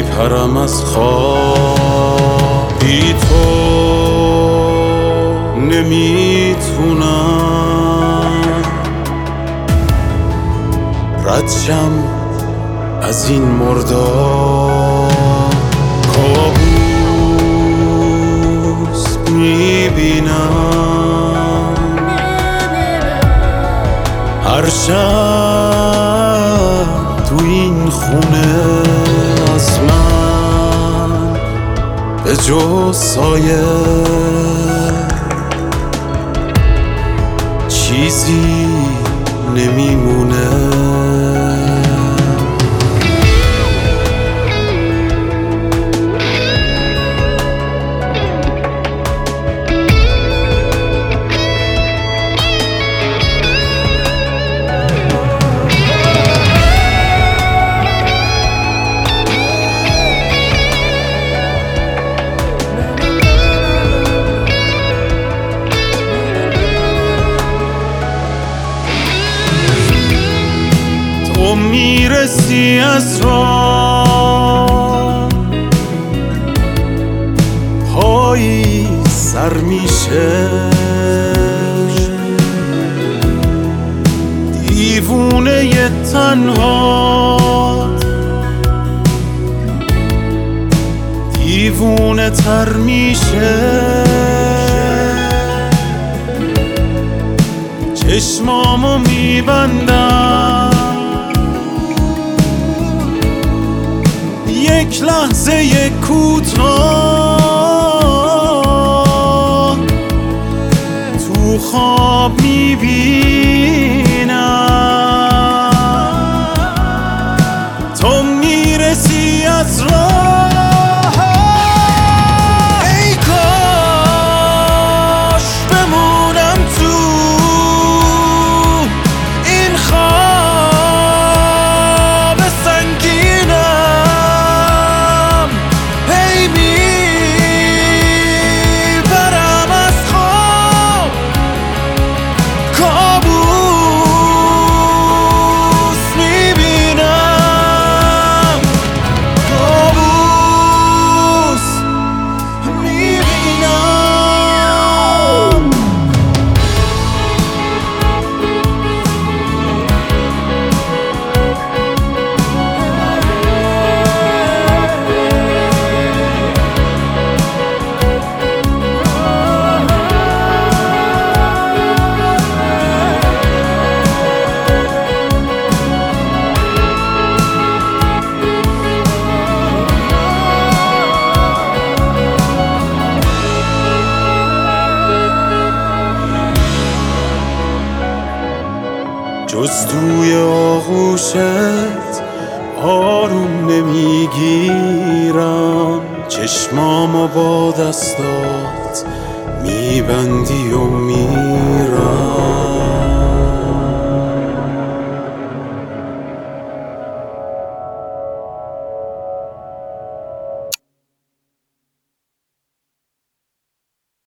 میپرم از خواب بی تو نمیتونم رد شم از این مردار کابوس میبینم هر شب تو این خونه از من به جز سایه چیزی نمیمونه. تو میرسی از راه پایی سر میشه دیوونه تنها دیوونه تر میشه چشمامو میبندم یک لحظه کوتاه تو خواب میبینم تو میرسی از راه ای کاش بمونم تو این خواب سنگینم هی میبرم از خواب کابوس میبینم کابوس میبینم. جز توی آغوشت آروم نمیگیرم چشمامو با دستات میبندی و